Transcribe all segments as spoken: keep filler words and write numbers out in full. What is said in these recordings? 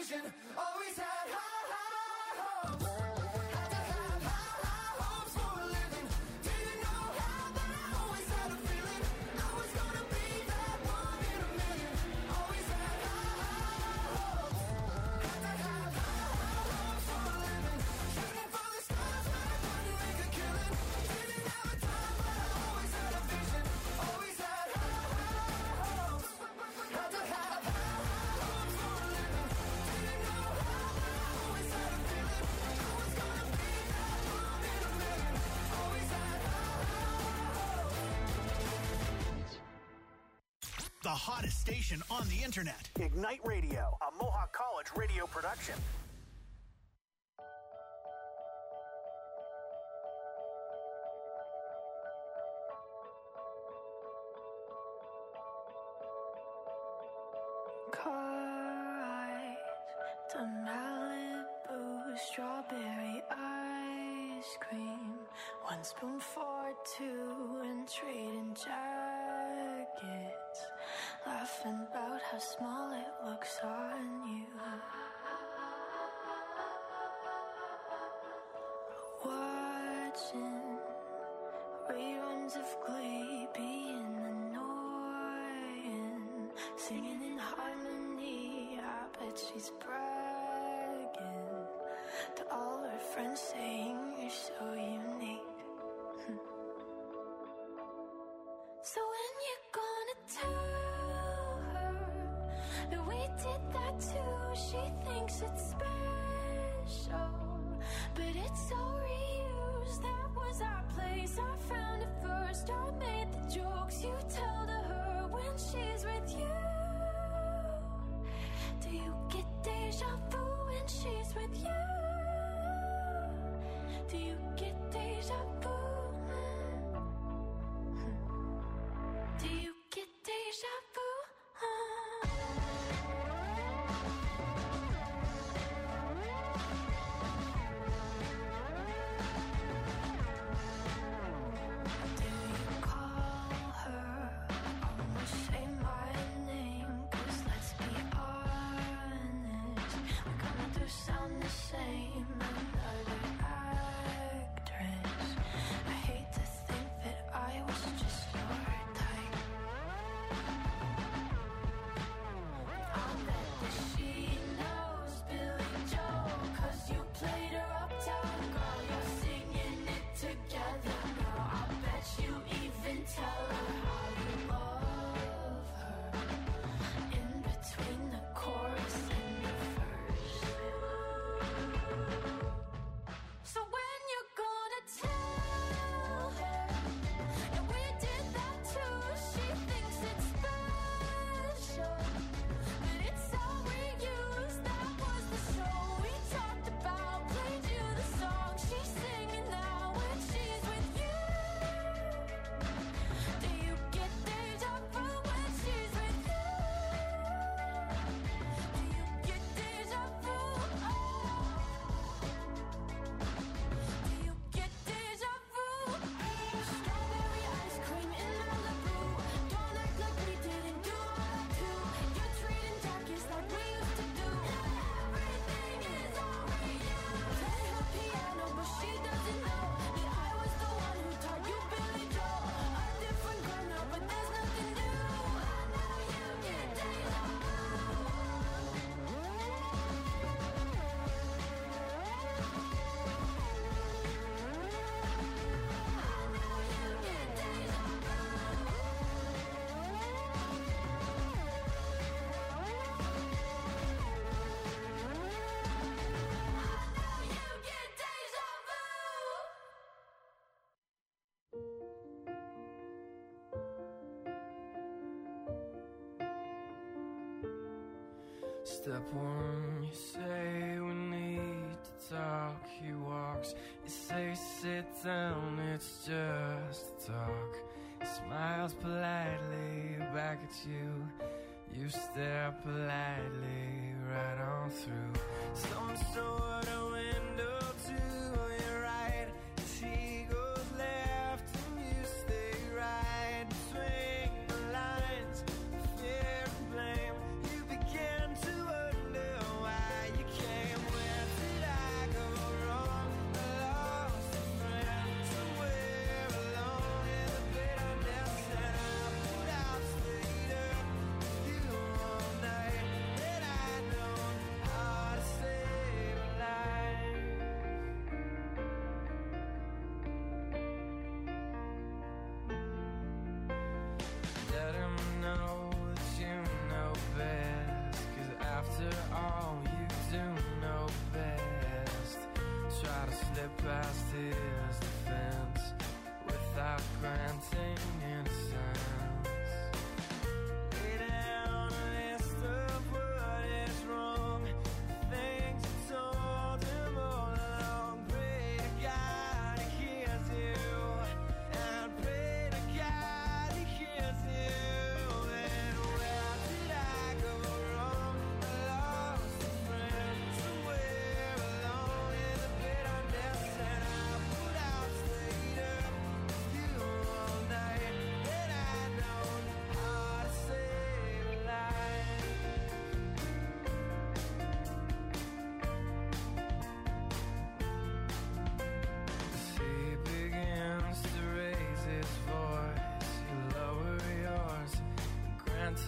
vision, always had high, high hopes. Had to have high, high hopes for a living. Didn't know how, but I always had a feeling I was gonna be that one in a million. Always had high, high hopes. Had to have high, high hopes for a living. Shooting for the stars, but I couldn't make a killing. Didn't have a time, but I always had a vision. Always had high, high hopes. Had to have high, high hopes for a living. Didn't know how, but I always had a feeling I was gonna be that one in a million. Always had high, high hopes. The hottest station on the internet. Ignite Radio, a Mohawk College radio production. Car ride to Malibu, strawberry ice cream. One spoon for two and trading jackets. Laughing about how small it looks on you. Watching reruns of Glee being annoying. Singing in harmony, I bet she's bragging to all her friends, saying you're so unique. So when you gonna tell her that we did that too? She thinks it's special, but it's so reused. That was our place, I found it first. I made the jokes you tell to her when she's with you. Do you get deja vu when she's with you? Do you get deja vu? Do you get deja vu? Do you call her? Almost say my name, 'cause let's be honest, we kinda do sound the same. Another actress. I hate to think that I was just your type. I bet that she knows Billy Joel, 'cause you played her uptown girl. You're singing it together now. I bet you even tell her how you love her in between the chorus and the verse. So when you're gonna tell her that we did that too? She thinks it's special, but it's all reused. That was the show we talked about. Played you the song she's singing now when she's with you. Do you get deja vu when she's with you? Do you get deja vu? Do you get deja vu? Strawberry ice cream in Malibu. Don't act like we didn't do that too. You're treating jackets like we used to do. Everything is all reused. Play her piano, but she doesn't know that I was the one who taught you Billy Joel. A different girl now, but there's nothing new. I know you get deja vu. Step one, you say we need to talk. He walks, you say sit down, it's just talk. He smiles politely back at you. You stare politely right on through some sort of window to your right. As he goes left and you stay right between the lines of fear and blame. You begin to wonder why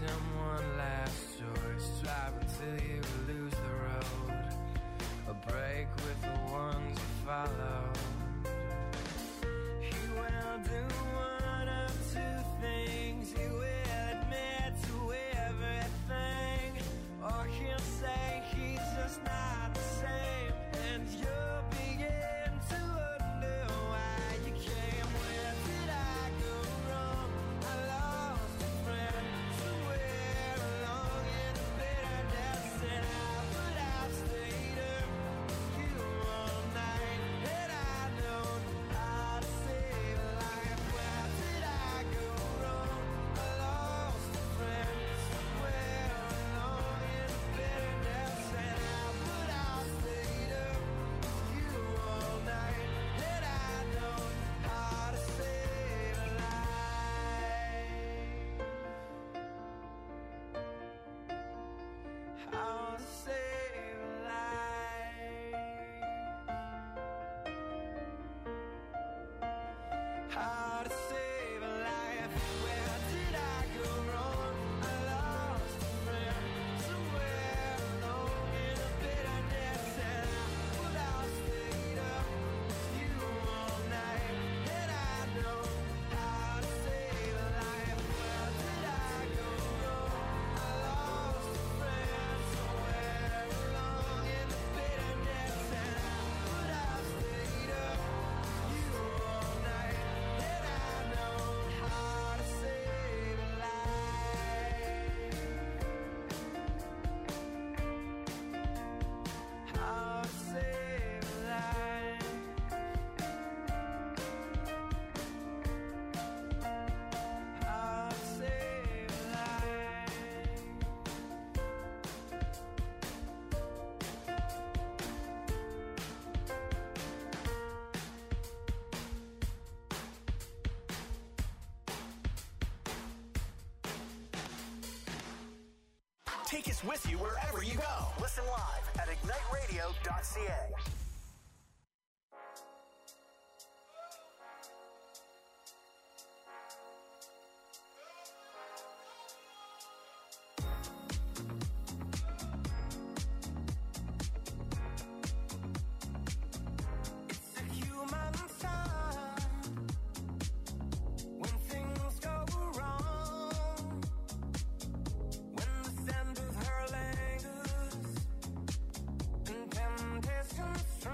him one last choice. Drive until you lose the road, a break with the ones you follow. He will do one of two things. He will admit to everything, or he'll say he's just not the same, and you'll begin to wonder why you came. Where did I go wrong? I lost a friend somewhere along in the bitterness, and I would have stayed up with you all night, had I known how to save a life. Where did I go wrong? I lost a friend somewhere along in the bitterness, and I would have stayed up with you all night, had I known how to save a life. How to save a life. How to save a life. Where did I go wrong? I lost a friend somewhere along in the bitterness, and I would have stayed up with you all night, had I known how to save a life. Where did I go wrong? I lost a friend somewhere along in the bitterness, and I would have stayed up with you all night, had I known how to save a life. How to save a life. How to save a life. Take us with you wherever you go. Listen live at ignite radio dot c a. It's a human sign when things go wrong, when the scent of her lingers and temptation strikes.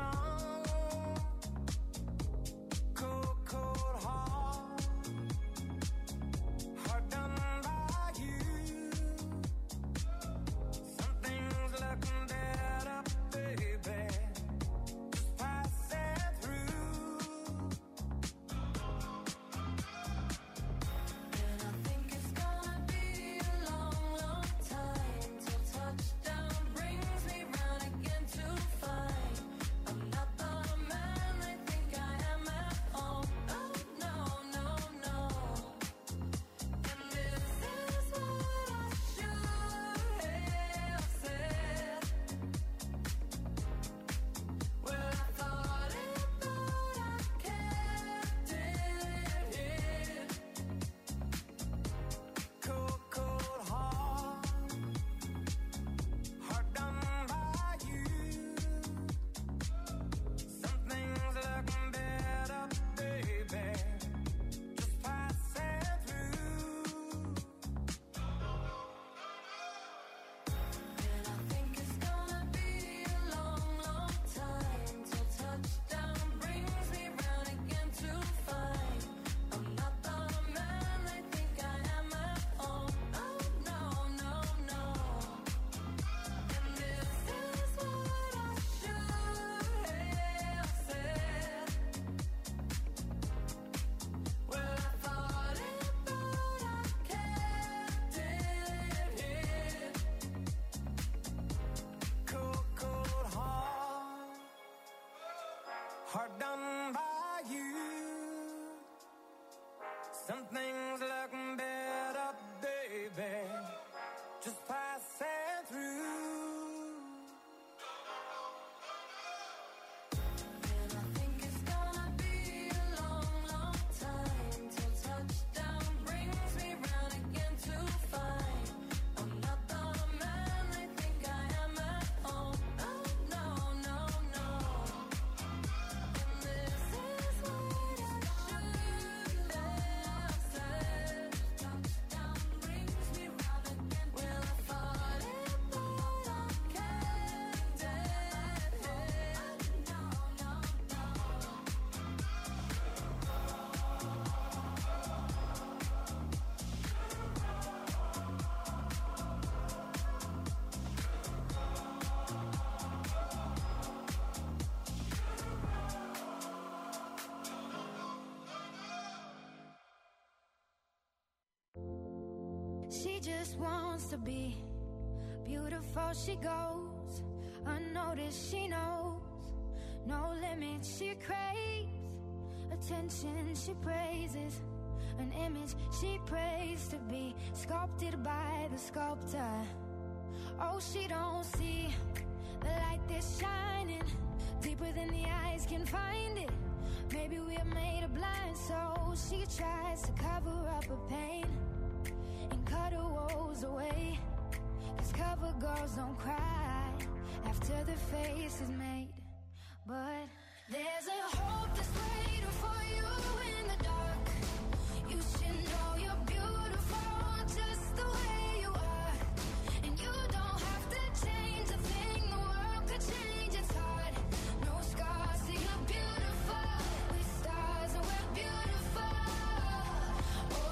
She just wants to be beautiful. She goes unnoticed. She knows no limit. She craves attention. She praises an image she prays to be sculpted by the sculptor. Oh, she don't see the light that's shining deeper than the eyes can find it. Maybe we're made of blind, so she tries to cover up her pain and cut her woes away. Cause cover girls don't cry after the face is made. But there's a hope that's waiting for you in the dark. You should know you're beautiful just the way you are. And you don't have to change a thing, the world could change, it's hard. No scars, see you're beautiful. With stars and we're beautiful. Oh, oh,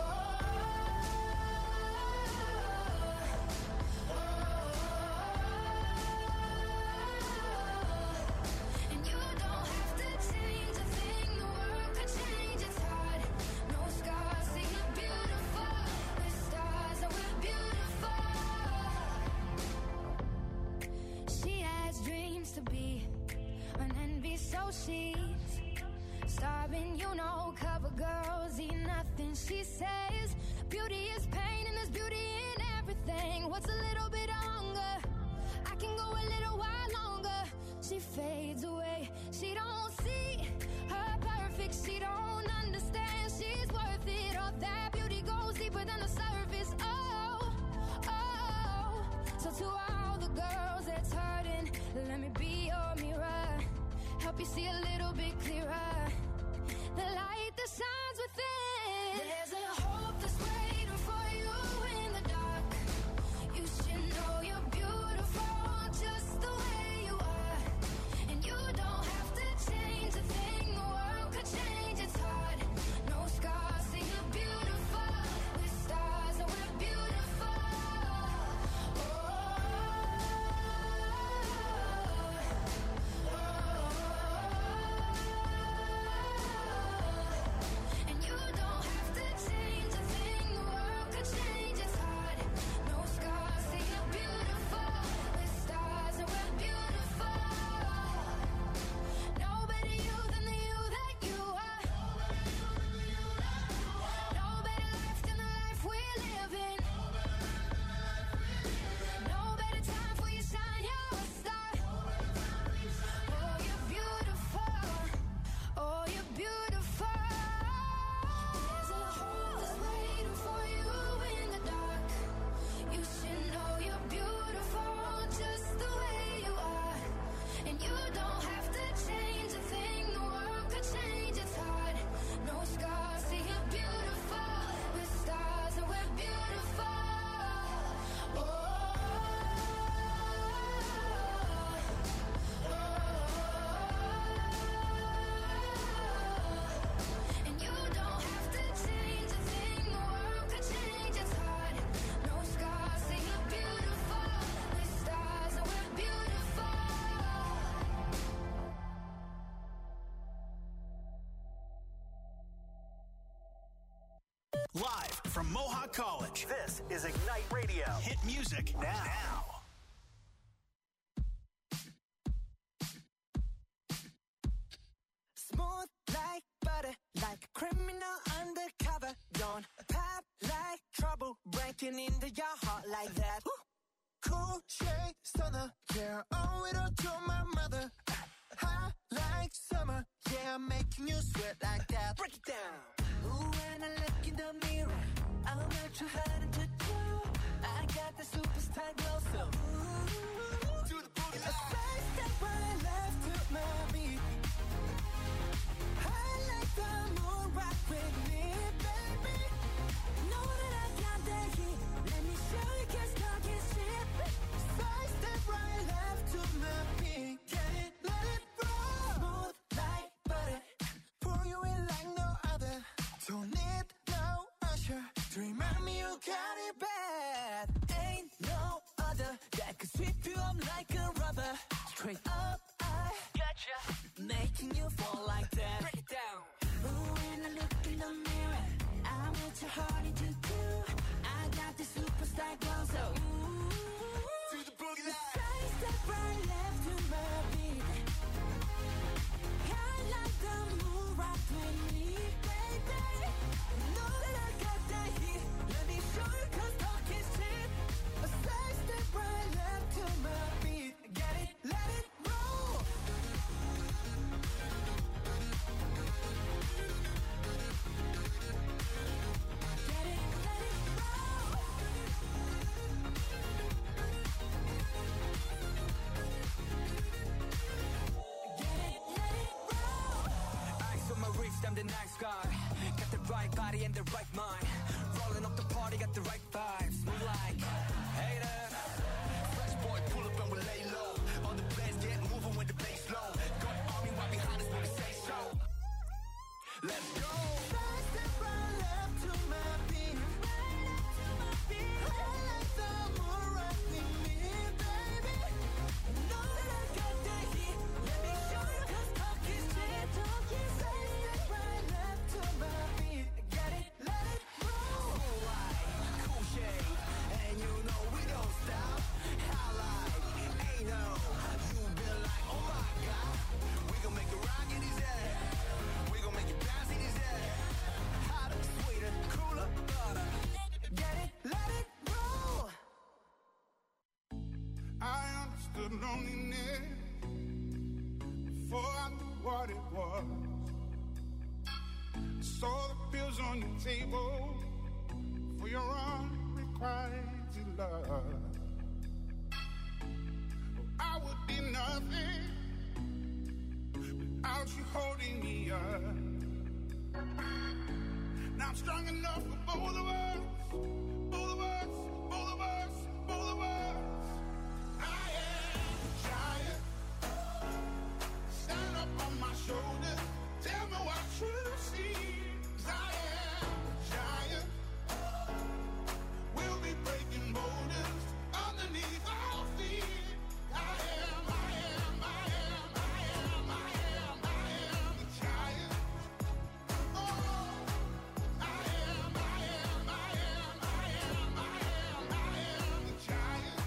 oh, oh. And you don't have to change a thing, the world could change, it's hard. No scars, see you're beautiful. With stars and we're beautiful. She has dreams to be an envy, so she's starving, you know. Cover girls eat nothing. She says beauty is pain and there's beauty in everything. What's a little bit of hunger? I can go a little while longer. She fades away. She don't see her perfect. She don't understand she's worth it. All that beauty goes deeper than the surface. Oh, oh. So to all the girls that's hurting, let me be your mirror. Help you see a little bit clearer. The light that shines within. There's a hope that's waiting for you in the dark. You should know you're beautiful just the way you are. And you don't have to change a thing, the world could change, it's hard. No scars, see you're beautiful. With stars and we're beautiful. Oh, oh, oh, oh. And you don't have to change a thing, the world could change, it's hard. No scars, see you're beautiful. With stars and we're beautiful. No better you than the you that you are. No better life than the life we're living. No better time for you shine, you're a star. Oh, you're beautiful. Oh, you're beautiful. There's a hope that's waiting for you in the dark. You should know you're beautiful just the way you are. And you don't have to change a thing, the world could change, it's hard. No scars, see you're beautiful. With stars and we're beautiful. Oh, oh, oh. And you don't have to change a thing, the world could change, it's hard. No scars, see you're beautiful. With stars and we're beautiful. Live from Mohawk College. This is Ignite Radio. Hit music now. Smooth like butter, like a criminal undercover. Don't pop like trouble, breaking into your heart like that. Cool shade stunner, yeah, owe it all to my mother. Hot like summer, yeah, I'm making you sweat like that. Break it down. Ooh, when I look in the mirror, I'm not too hard to do. I got the superstar glow, so ooh, do the booty. A side step right left to my beat. I like the moon rock with me, baby. Know that I got that heat. Let me show you, can't stop, can't shit. Side step right left to my beat. Get it, let it roll. Smooth like butter, pour you in like no other. Don't need no usher to remind me you got it bad. Ain't no other that could sweep you up like a rubber. Straight up, I gotcha, making you fall like that. Break it down. Ooh, when I look in the mirror, I'm what your heart to do. I got got the superstar glow. So ooh, To the boogie line. side step right left to my beat. High like the moon, rock with me, baby. Know that I got that heat. Let me show you 'cause talk is cheap. A side step right left to my beat. Get it, let it roll. Get it, let it roll. Get it, let it roll. Ice on my wrist, I'm the nice guy. Got the right body and the right mind. Rolling up the party, got the right vibes. Move like haters. Fresh boy, pull up and we lay low. All the players get moving with the bass low. Got army right behind us when we say so. Let's go. Side step right left to my beat. Right up to my beat. High like the moon, rock with me, baby. Know that I got that heat. Let me show you 'cause talk is cheap. Talk is side step right left to my beat. Get it, let it roll. Cool light, cool shade, and you know we don't stop. Highlight, ain't no, you been like, oh my god. We gon' make it rock in his head. We gon' make it bounce in his head. Hotter, sweeter, cooler, butter. Get it, let it roll. I understood loneliness before I knew what it was. Saw the pills on your table for your unrequited love. I would be nothing without you holding me up. Now I'm strong enough for both of us, both of us, both of us, both of us. I am a giant. Stand up on my shoulders. Tell me what you see. 'Cause I am a giant. We'll be breaking boulders underneath our feet. I am, I am, I am, I am, I am, I am a giant. Oh, I am, I am, I am, I am, I am, I am a giant.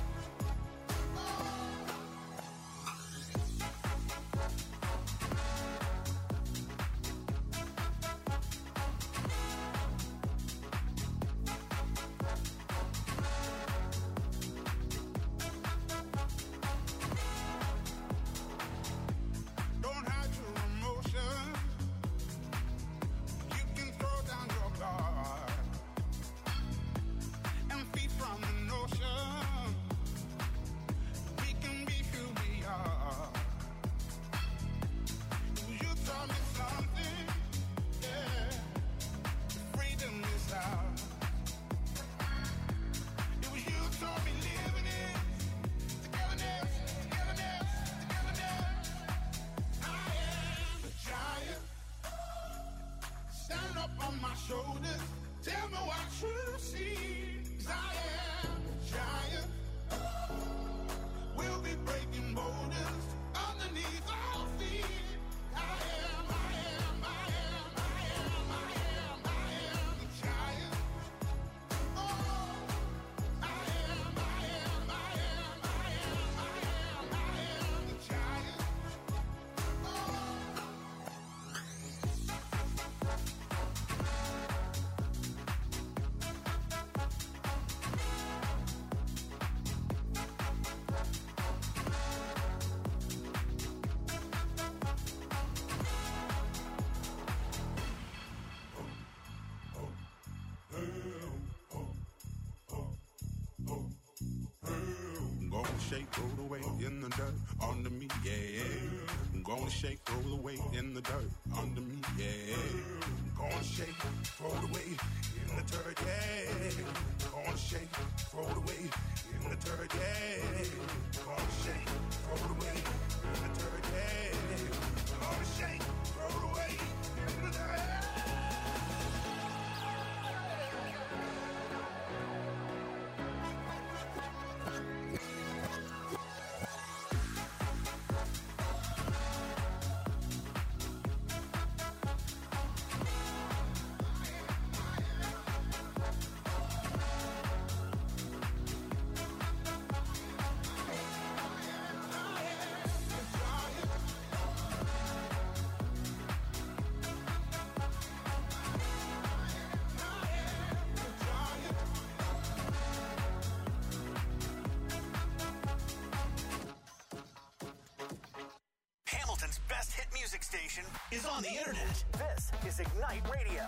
Don't hide your emotions. You can throw down your guard and feed from the notion. We can be who we are. You taught me something, yeah. Freedom is ours. It was you taught me living it. Togetherness, togetherness, togetherness. I am a giant. Stand up on my shoulders. Tell me what you see. 'Cause I am a giant. We'll be breaking boulders underneath our feet. I am, I am, I am, I am, I am, I am a giant. Oh, I am, I am, I am, I am, I am, I am a giant. Gonna shake, roll away in the dirt under me, yeah. Gonna shake, roll away in the dirt under me, yeah. Gonna shake, roll away in the dirt, yeah. Gonna shake, roll away in the dirt, yeah. Gonna shake, roll away in the dirt, yeah. Gonna shake, roll away in the dirt. music station is on the internet. This is Ignite Radio.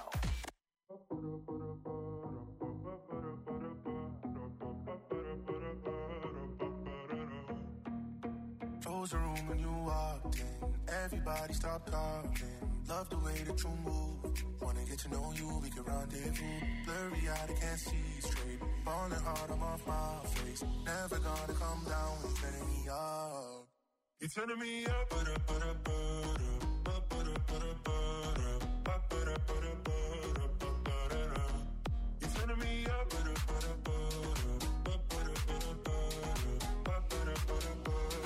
Close the room when you walked in. Everybody stop talking. Love the way that you move. Wanna get to know you, we can rendezvous. Blurry eyed, I can't see straight. Falling hard, I'm off my face. Never gonna come down when you're turning me up. You're turning me up, but up, but up, but up, but up, but up, but up, but up, but up, but up, but up. You're turning me up, but up, but up, but up, but up, but up, but up, but up, but up.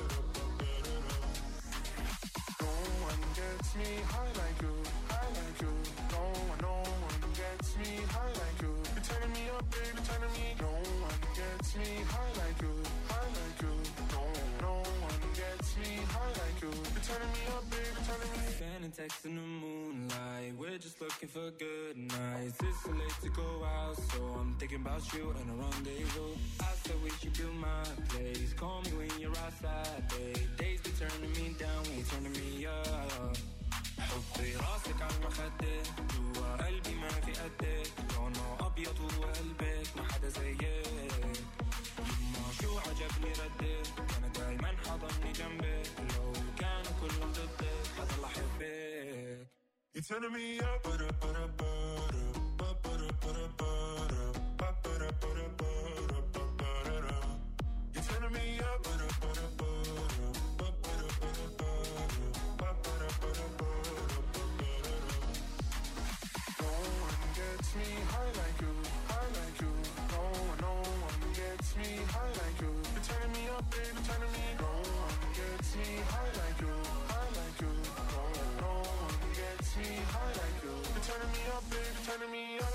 No one gets me high like you, high like you. No one, no one gets me high like you. You're turning me up, baby, turning me. No one gets me high like you, high like you. No, no one gets me high like you. You're turning me up, baby, turning me. Sending texts in the moonlight. We're just looking for good nights. It's so late to go out, so I'm thinking about you and a rendezvous. I said we should build my place. Call me when you're outside, babe. Days be turning me down, when you're turning me up. حطي راسك على المخدة جوا قلبي ما في قدك لونه أبيض وقلبك ما حدا زيك يما شو عجبني ردك أنا دايما حضني جنبك لو كانوا كلهم ضدك حضل أحبك. You're turning me up, but up, but up, but up, but up, but up, but up, but up, but up, but up, but up. You're turning me up, but up, but up, but up, but up, but up, but up, but up, but up. No one gets me high like you, high like you. No one, no one gets me high like you. You're turning me up, baby, turning me. No one gets me high like you, high like you. No, no one gets me high like you. You're turning me up, baby, turning me up.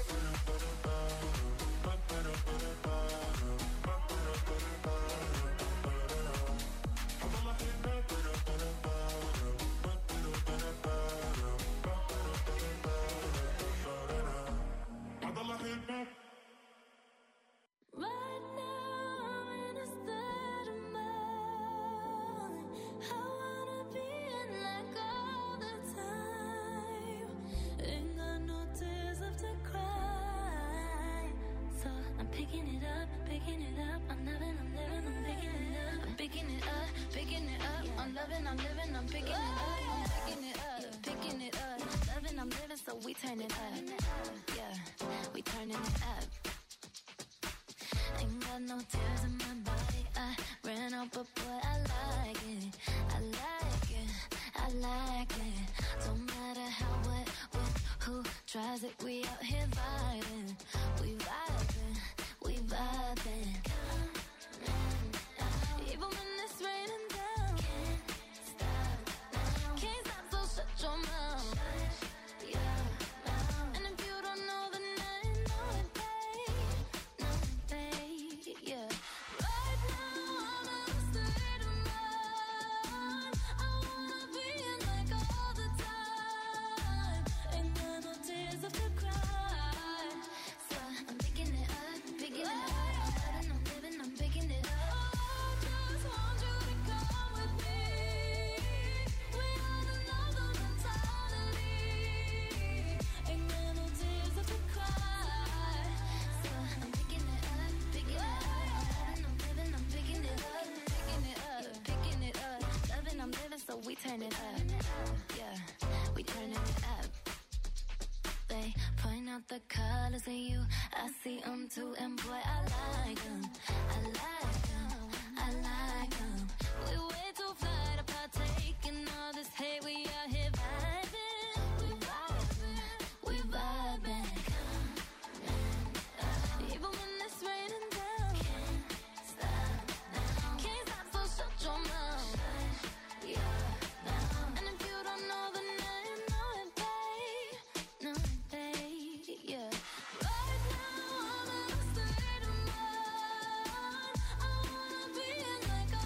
Right now I'm in a state of mind. I wanna be in like all the time. Ain't got no tears left to cry. So I'm picking it up, picking it up. I'm loving, I'm living, I'm picking it up. I'm picking it up, picking it up. I'm loving, I'm living, I'm picking it up. I'm picking it up, picking it up. Loving, I'm living, so we turn it up. Yeah, we turning it up. Ain't got no tears in my body. I ran out, but boy, I like it. I like it. I like it. Don't matter how, what, when, who tries it. We out here vibing. We vibing. We vibing. Even when it's raining down. Can't stop now. Can't stop, so shut your mouth. Shut your mouth. And if you don't know, then I know it, babe. Know it, babe. Yeah. Right now I'm in a state of mind. I wanna be in like all the time. Ain't got no tears left to cry. So I'm picking it up, picking it up. I'm loving, I'm living, I'm picking it up. I just want you to come with me. We are another mentality. Ain't got no tears left to cry. So I'm picking it up, picking it up. I'm loving, I'm living, I'm picking it up, picking it up, picking it up. Loving, I'm living, so we turn it up. Yeah, we turning it up. They point out the colors in you. I see them too, and boy, I like them. I like them. I like them. We way too fly to partake in all this hate. We out here vibing. We vibing. We vibing. Even when it's raining down. Can't stop now. Can't stop, so shut your mouth. Shut your mouth. And if you don't know, then I know it, babe. Know it, babe. Yeah. Right now I'm in a state of mind. I wanna be in like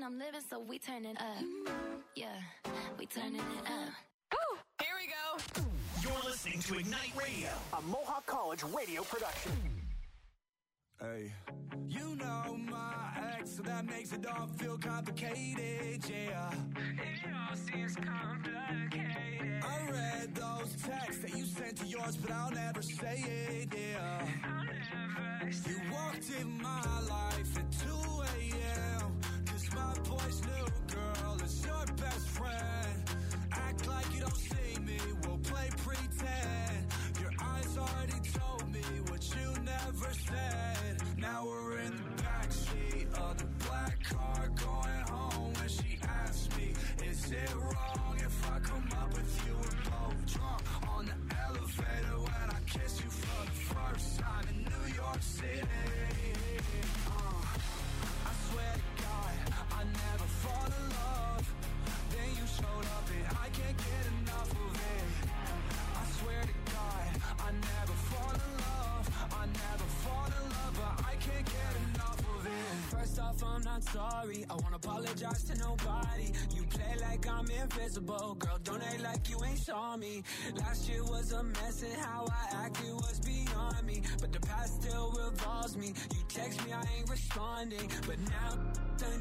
I'm living, so we turn it up. Yeah, we turning it up. Woo! Here we go. You're listening to Ignite Radio. A Mohawk College radio production. Hey, you know my ex, so that makes it all feel complicated, yeah. It all seems complicated. I read those texts that you sent to yours, but I'll never say it, yeah. I'll never say You walked in my life at two a.m. Cause my boy's new girl is your best friend. Act like you don't see me, we'll play pretend. Your eyes already told me what you never said. Now we're in the backseat of the black car going home. When she asked me, is it wrong if I come up with you? We're both drunk on the elevator when I kissed you for the first time in New York City. Uh, I swear to God, I never fall in love. Then you showed up and I can't get enough of it. I swear to God, I never fall in love. I never fall in love, but I can't get enough of it. First off, I'm not sorry. I won't apologize to nobody. You play like I'm invisible. Girl, don't act like you ain't saw me. Last year was a mess and how I acted was beyond me. But the past still revolves me. You text me, I ain't responding. But now, done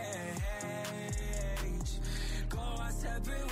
change. Go our separate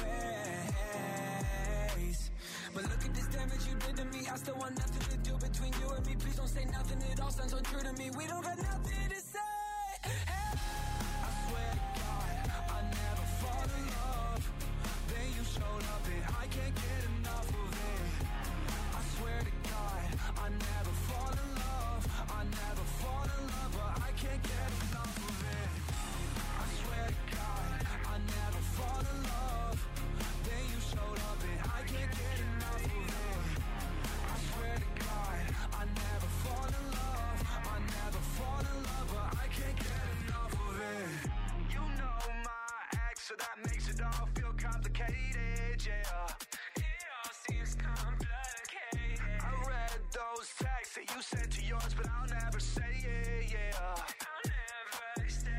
ways. But look at this damage you did to me. I still want nothing to do between you and me. Please don't say nothing. It all sounds so true to me. We don't got nothing to say. Hey. I swear to God, I never fall in love. Then you showed up and I can't get enough of it. I swear to God, I never fall in love. I never fall in love, but I can't get enough of it. I swear to God, I never fall in love. Then you showed up and I can't get enough of it. I swear to God, I never fall in love. I never fall in love, but I can't get enough of it. You know my ex, so that makes it all feel complicated, yeah. It all seems complicated. I read those texts that you sent to yours, but I'll never say it, yeah. I'll never stay.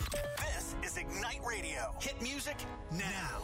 This is Ignite Radio. Hit music now.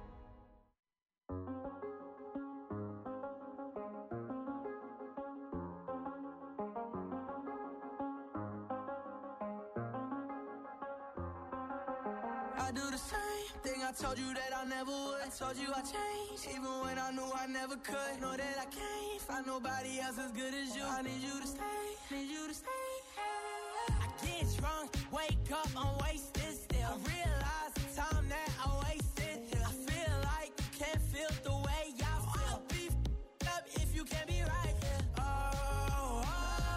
I do the same thing I told you that I never would. I told you I changed, even when I knew I never could. Know that I can't find nobody else as good as you. I need you to stay, need you to stay. I get drunk, wake up, I'm wasted still. I realize the time that I wasted here. I feel like you can't feel the way I feel. I'll be f***ed up if you can't be right here. Oh, oh,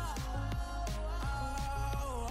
oh,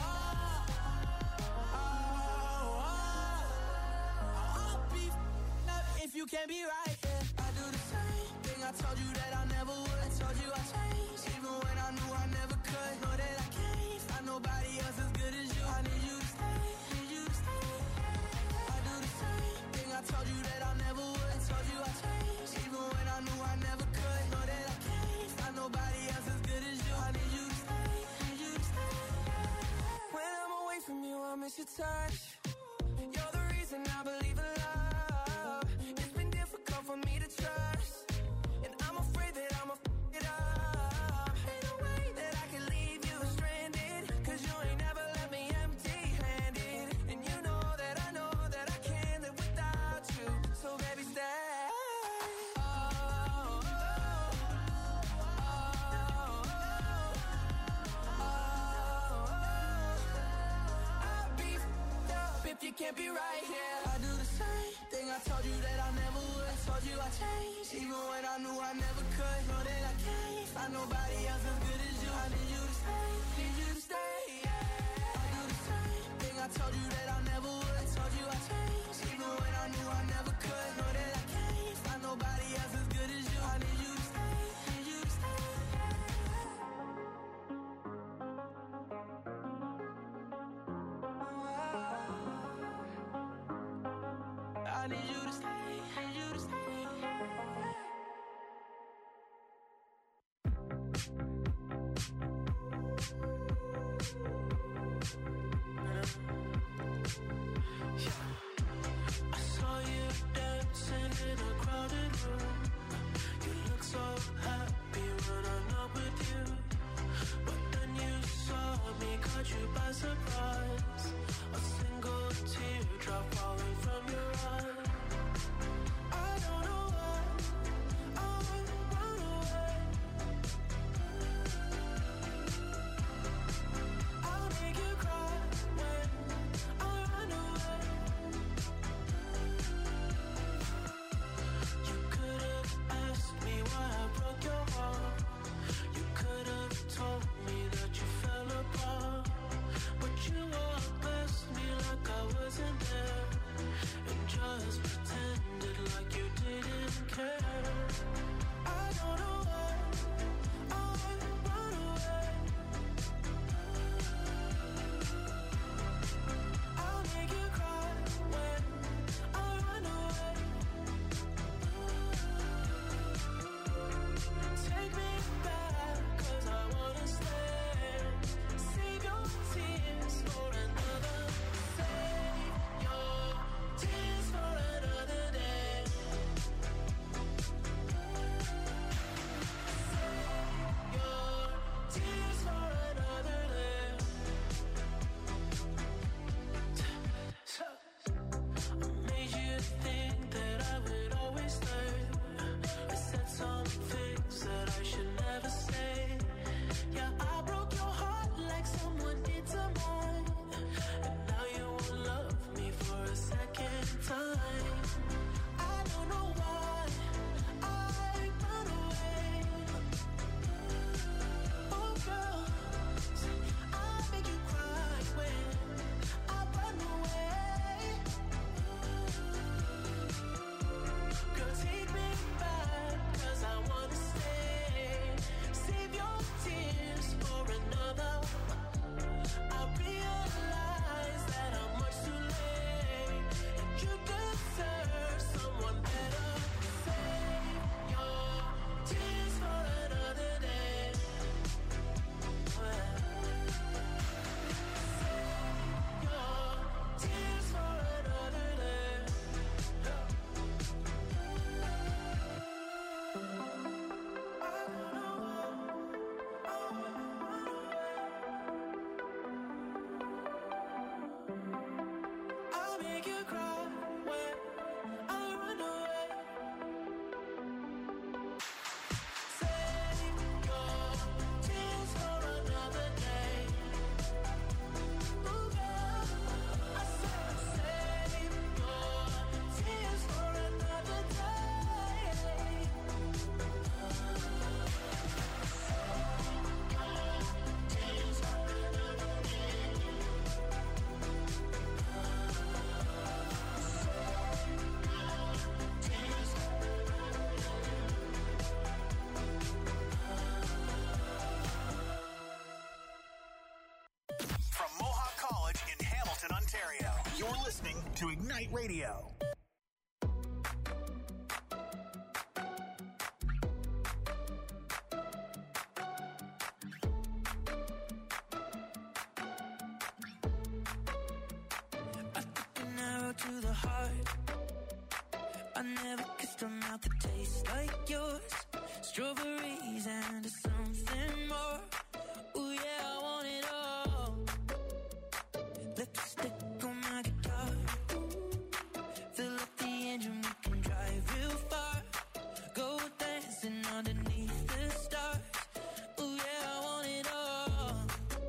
oh, oh. I'll be f***ed up if you can't be right here. I do the same thing I told you that I never would. I told you I changed, even when I knew I never could. Know that I can't find nobody else as good as you. I need you to stay, need you to stay. I do the same thing I told you that I never would. I told you I changed, even when I knew I never could. Know that I can't find nobody else as good as you. I need you to stay, need you to stay. When I'm away from you, I miss your touch. You're the reason I believe in love. It's been difficult for me to trust, and I'm afraid that I'ma f*** it up. Ain't no way that I can leave you stranded, 'cause you ain't never left me empty-handed. And you know that I know that I can't live without you. So baby, stay. Oh, oh, oh, oh. I'll be f***ed up if you can't be right here. I do the same thing I told you that I never would. I told you I changed, even when I knew I never could. Know that I can't find nobody else as good as you. I need you to stay, need you to stay. I do the same thing I told you that I never would. I told you I changed, even when I knew I never could. Know that I can't find nobody else as good as you. I need you to stay, need you to stay. I need you to stay, need you to stay. to Ignite Radio. An arrow to the heart. I never kissed a mouth that tastes like yours. Strawberries and something more. Ooh yeah, I want it all. Lipstick on my guitar. Fill up the engine, we can drive real far. Go dancing underneath the stars. Ooh yeah, I want it all.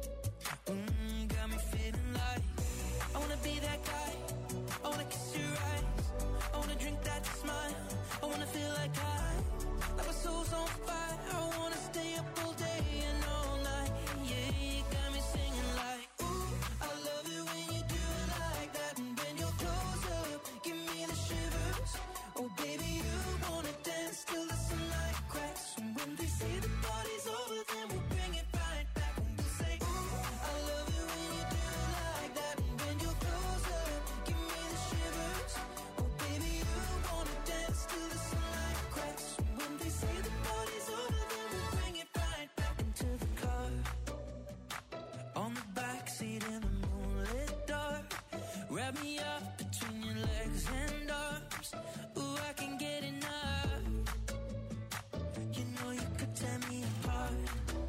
Mm, got me feeling like I wanna be that guy. I wanna kiss your eyes. I wanna drink that smile. I wanna feel like I, like my soul's on fire. I wanna stay up all day and all night. Yeah, you got me singing like, ooh, I love it when you do it like that. And when you're close up, give me the shivers. Oh baby, you wanna dance till the sunlight cracks. And when they say the party's over, then we'll bring it right back. And we'll say, ooh, I love it when you do it like that. And when you're close up, give me the shivers. Oh baby, you wanna dance till the sunlight cracks. And when they say the party's over, then we'll bring it right back into the car. On the backseat in the moonlit dark. Wrap me up between your legs and arms. Ooh, I can get enough. You know you could tear me apart.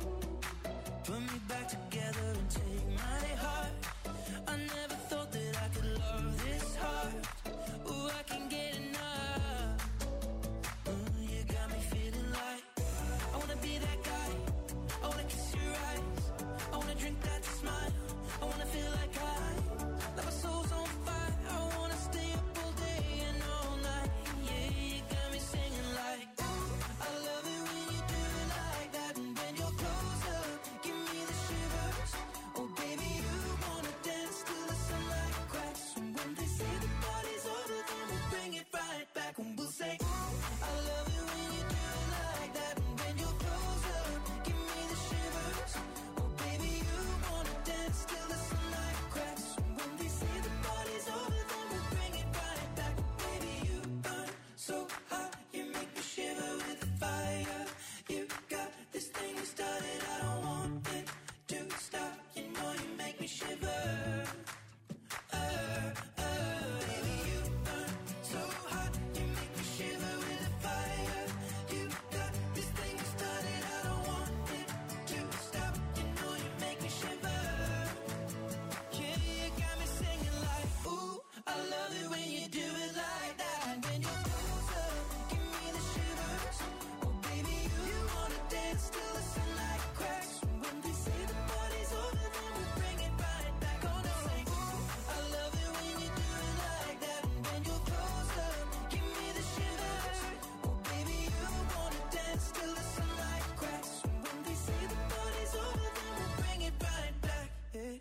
Put me back together and take my heart. I never thought that I could love this hard. Ooh, I can get enough. Ooh, you got me feeling like I wanna be that guy. I wanna kiss your eyes. I wanna drink that smile. I wanna feel like I, like my soul's on fire. I wanna stay up all day and all night. Yeah, you got me singing like, ooh, I love it when you do it like that. And when you're close up, give me the shivers. Oh baby, you wanna dance till the sunlight cracks. And when they say the party's over, then we'll bring it right back. And we'll say, ooh, I love it when you do it like that. And when you're close up, give me the shivers. Oh baby, you wanna dance till the sunlight cracks. And when they say the party's over, then we'll bring it right back. Baby, you burn so hot, you make me shiver with the fire. You got this thing you started, I don't want it to stop. You know you make me shiver. Uh, uh, baby, you burn so hot, you make me shiver with the fire. You got this thing you started, I don't want it to stop. You know you make me shiver. Yeah, you got me singing like, ooh, I love it when you do it like that. And when you're close up, give me the shivers. Oh baby, you wanna dance till the sunlight cracks. And when they say the party's over, then we'll bring it right back. Gonna say, ooh, I love it when you do it like that. And when you're close up, give me the shivers. Oh baby, you wanna dance till the sunlight cracks. And when they say the party's over, then we'll bring it right back. Yeah.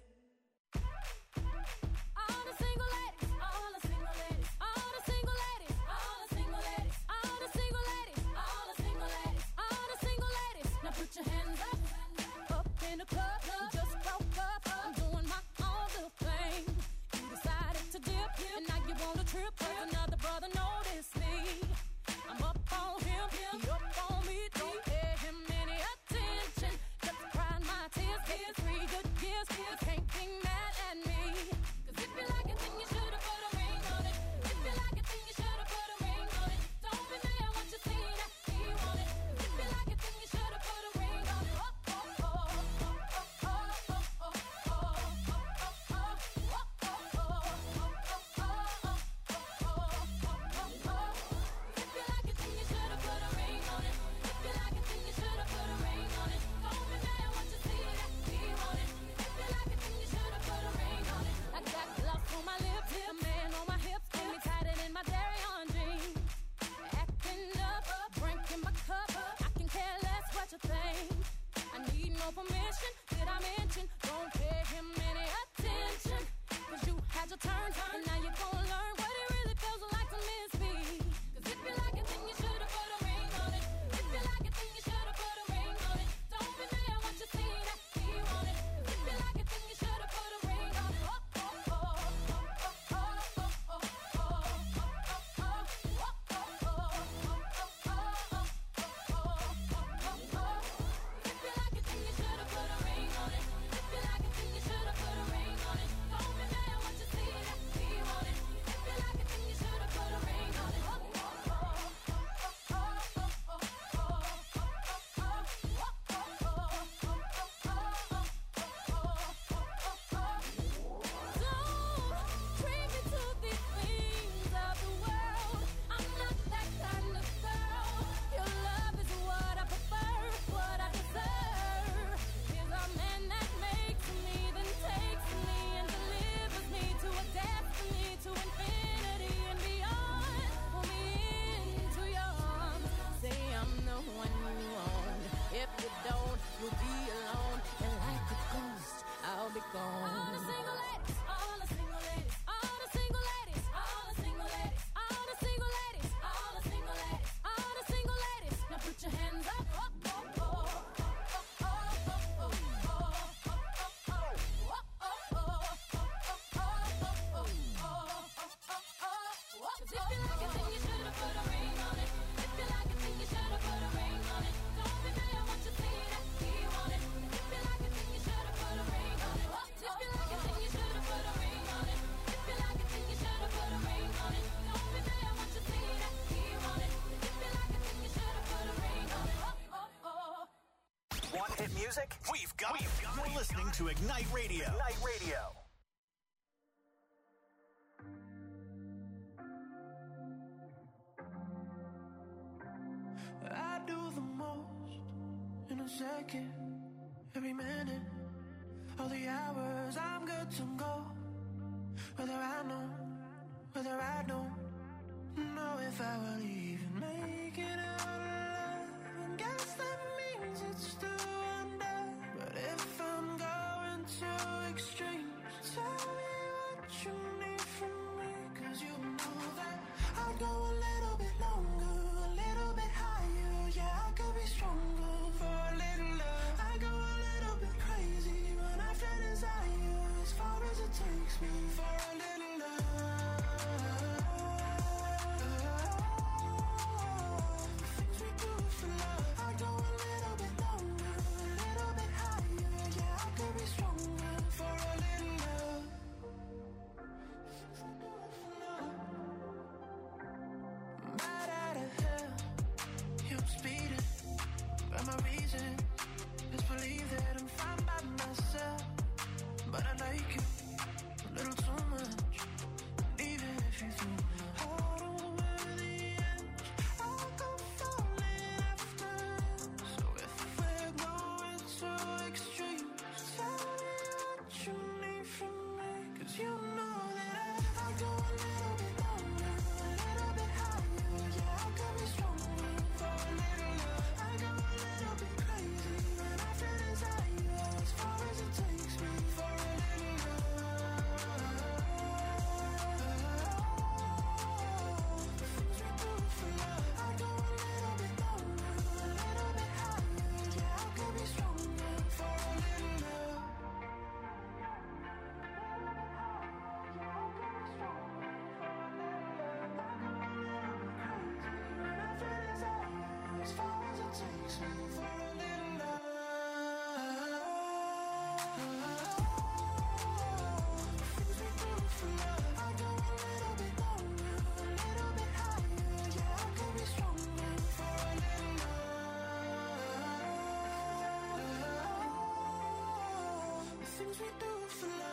All the single ladies, all the single ladies, all the single ladies, all the single ladies, all the single ladies, all the single ladies, all the single ladies. Now put your hands up, up in the club. You just broke up, I'm doing my own little thing. You decided to dip, and now you want to trip. 'Cause another brother noticed me. I'm up on him, he up on me. Don't pay him any attention. Just crying my tears, get three good years. You can't be mad at me. 'Cause if you like it, then you should've put a ring on it. If you like it, then you should've put a ring on it. Don't be mad once you see that he want it. If you like it, then you should've put a ring on it. Oh, oh, oh, oh, oh, oh, oh, oh, oh, oh, oh, oh, oh, oh, If you like it, then you should've put a ring on it. If you like it, then you should've put a ring on it. Don't be mad once you see that he want it. If you like it, then you should've put a ring on it. I got gloss on my lips, a man on my hips, got me tighter than my dairy on jeans. Acting up, drinking my cup. I can care less what you think. I need no permission. Did I mention? Don't pay him any attention. 'Cause you had your turn, and now you're gonna learn what it really feels like to miss me. 'Cause if you like it, then you should've put a ring on it. If you like it, then you should've put a ring on it. Don't be mad once you see that he want it. 'Cause if you like it, then you should've put a ring on it. Oh, oh, oh, oh, oh, oh, oh, to Ignite Radio. Ignite Radio. I do the most in a second, every minute, all the hours I'm good to go. Whether I know, whether I don't know if I will even make it out alive. And guess that means it's still under. But if I'm going to extremes, tell me what you need from me. Cause you know that I'd go a little bit longer, a little bit higher. Yeah, I could be stronger for a little love. I go a little bit crazy when I feel desire, as far as it takes me for a little love. Things we do for love. I go a little bit longer, a little bit higher. Yeah, I could be stronger for a little love. Things we do for love. Bad out of hell, yeah, I'm speeding. But my reason is believe that I'm fine by myself. But I like you a little too much. And even if you threw my heart over the edge, I'll go falling after. So if we're going to extremes, tell me what you need from me. Cause you know that I go a little bit longer, a little bit higher. Yeah, I could be stronger for a little love. I go a little bit crazy when I feel desire, as far as it takes me for a little love. Things we do for love. I go a little bit longer, a little bit higher. Yeah, I could be stronger for a little love. As far as it takes me for a little love. Things we do for love. I go a little bit longer, a little bit higher. Yeah, I could be stronger for a little love. The things we do for love.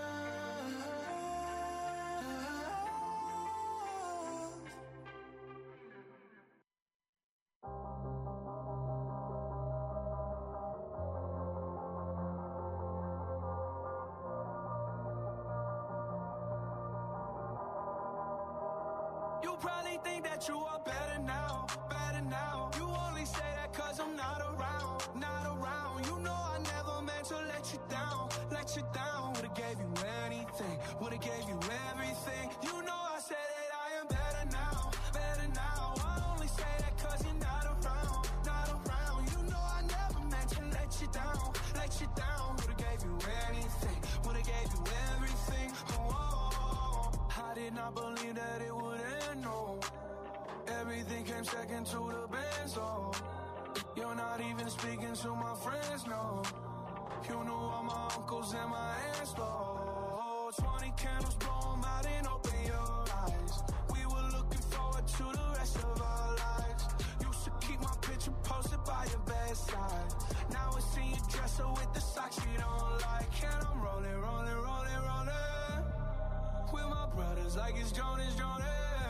You probably think that you are better now, better now. You only say that cause I'm not around, not around. You know I never meant to let you down, let you down. Would've gave you anything, would've gave you everything. You know I said that I am better now, better now. I only say that cause you're not around, not around. You know I never meant to let you down, let you down. Would've gave you anything, would've gave you everything. Oh, oh, oh. I did not believe that it would end, no. Everything came second to the best, oh. You're not even speaking to my friends, no. You knew all my uncles and my aunts, oh. Twenty candles, blow 'em out and open your eyes. We were looking forward to the rest of our lives. Used to keep my picture posted by your bedside. Now it's in your dresser with the socks you don't like. And I'm rolling, rolling, rolling, rolling with my brothers like it's Jonas, Jonas.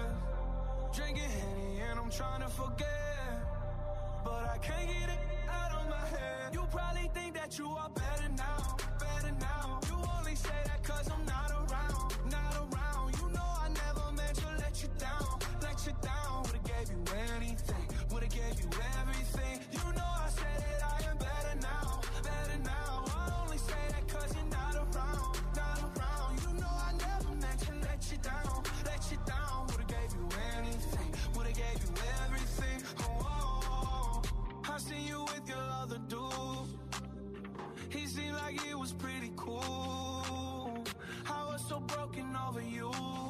Drinking Henny and I'm trying to forget, but I can't get it out of my head. You probably think that you are better now, better now. You only say that cause I'm not around, not around. You know I never meant to let you down, let you down. Would've gave you anything, would've gave you everything. You know I said that I am better now, better now. I only say that cause you're not around, not around. You know I never meant to let you down, let you down. Would've gave you anything, would've gave you everything. Oh, oh, oh. I seen you with your other dude. He seemed like he was pretty cool. I was so broken over you.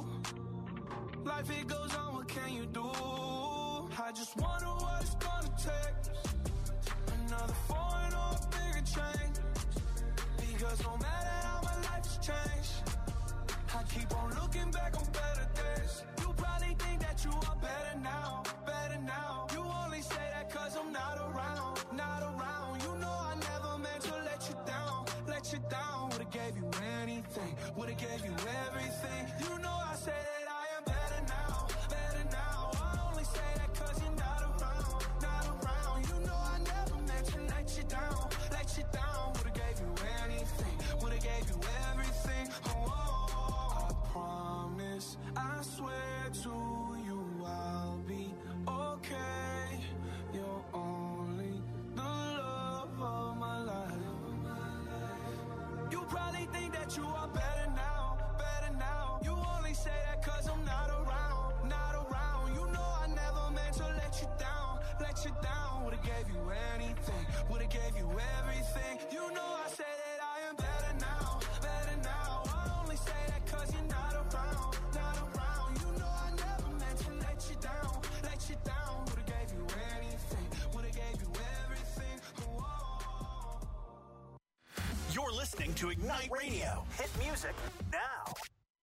Life it goes on, what can you do? I just wonder what it's gonna take. Another foreign or a bigger change. Because no matter how my life's changed, I keep on looking back on better days. You probably think that you are better now, better now. You only say that cause I'm not around, not around. You know I never meant to let you down, let you down. would've gave you anything, would've gave you everything. You know I say that I am better now, better now. I only say that cause you're not around, not around. You know I never meant to let you down, let you down. Would've gave you anything, would've gave you everything. Oh, oh, I promise, I swear to you I'll be okay. You're only the love of my life. You probably think that you are better now, better now. You only say that cause I'm not around, not around. You know I never meant to let you down, let you down. Would've gave you anything, would've gave you everything. You know I say that I am better now, better now. I only say that cause you're not around, not around. You know I never meant to let you down, let you down. Would've gave you anything, would've gave you everything. Whoa. You're listening to Ignite Radio. Hit music now.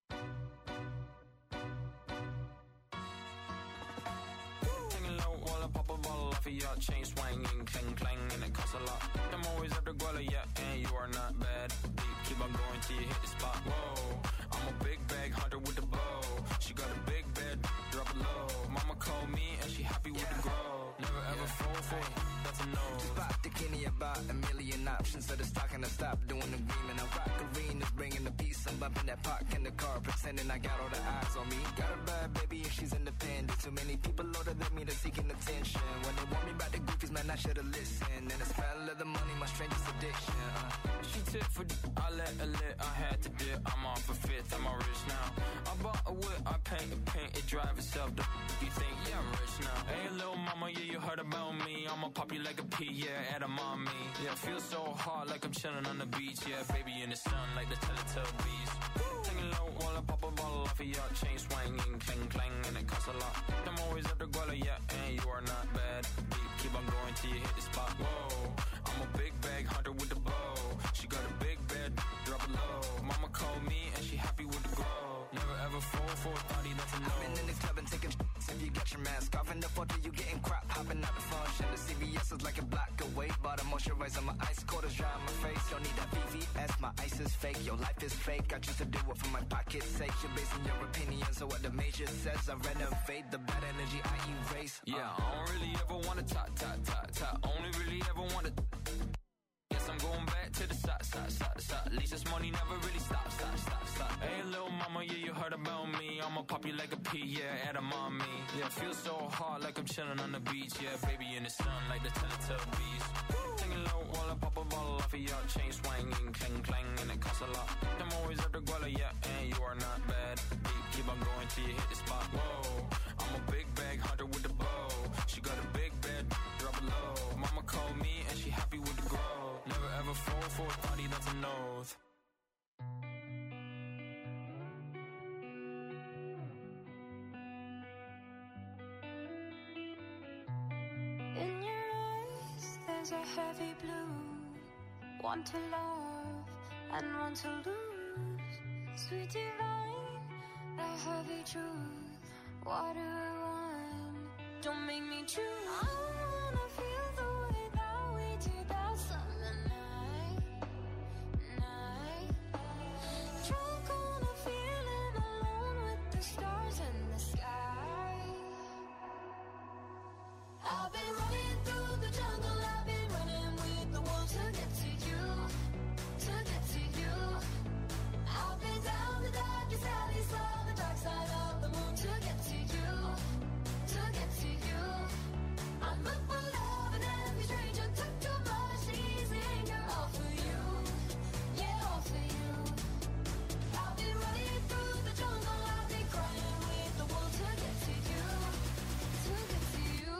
Taking low while I pop a ball off of your chain swinging, clang clang, and it costs a lot. I'm always after Guala, yeah, and you are not bad. Deep, keep on going till you hit the spot. Whoa, I'm a big bag hunter with the bow. She got a big bed, drop it low. Mama called me and she happy with the grow. Never ever fall for it, that's a no. Just pop the Kenny about a million options. So the stock and I stop doing the green. And I rock arenas, bringing the peace. I'm bumping that park in the car, pretending I got all the eyes on me. Got a bad baby and she's independent. Too many people older than me, they're seeking attention. When they want me about the goofies, man, I should've listened. And the smell of the money, my strangest addiction. Uh. She tip for d- I let her lit, I had to dip. I'm off a fifth, I'm all rich now. I bought a whip, I paint it, paint it, drive itself. The you think, yeah, I'm rich now. Hey, little mama, yeah, you heard about me. I'ma pop you like a pea, yeah, at a mommy. Yeah, feel so hot like I'm chilling on the beach. Yeah, baby in the sun like the Teletubbies. Taking low while I pop a bottle off of your chain swinging, clang clang, and it costs a lot. I'm always after Guala, yeah, and you are not bad. Deep, keep on going till you hit the spot. Whoa, I'm a big bag hunter with the bow. She got a big bed, drop it low. Mama called me and she happy with the grow. Never ever fall for a thotty, that's a no. I've been in the club and taking sh- if you got your mask off. In the photo you getting crap, hopping out the function. The C V S is like a block away. Bought a moisturizer, my ice cold is dry on my face. Don't need that V V S, my ice is fake. Your life is fake, I choose to do it for my pocket's sake. You're basing your opinions on what the major says. I renovate the bad energy I erase. Yeah, I don't really ever wanna talk, talk, talk, talk. Only really ever wanna. Guess I'm going back to the side, side, side, side. At least this money never really stops, stop, stop, stop. Hey, little mama, yeah, you heard about me. I'ma pop you like a pea, yeah, at a mommy. Yeah, feel so hot like I'm chilling on the beach. Yeah, baby in the sun like the Teletubbies. Taking low while I pop a bottle off of your chain swinging, clang clang, and it costs a lot. I'm always after Guala, yeah, and you are not bad. Deep, keep on going till you hit the spot. Whoa, I'm a big bag hunter with the bow. She got a big bed, drop it low. Mama called me and she happy with the grow. Never ever fall for a thotty, that's a nose. In your eyes, there's a heavy blue. One to love and one to lose. Sweet divine, a heavy truth. What do I want? Don't make me choose. I wanna feel the way that we did that summer night, night. Drunk on a feeling, alone with the stars in the sky. I've been running through the jungle, I've been running with the wolves to get to you, to get to you. I've been down the darkest alleys, saw the dark side of the moon to get to you, to get to you. I'm up for love and every stranger took too much easy anger, all for you, yeah, all for you. I've been running through the jungle, I've been crying with the wolves to get to you, to get to you.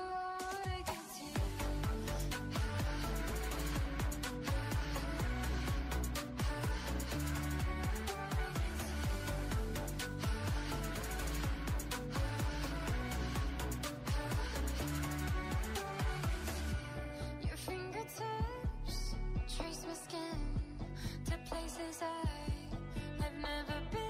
Your fingertips trace my skin to places I have never been.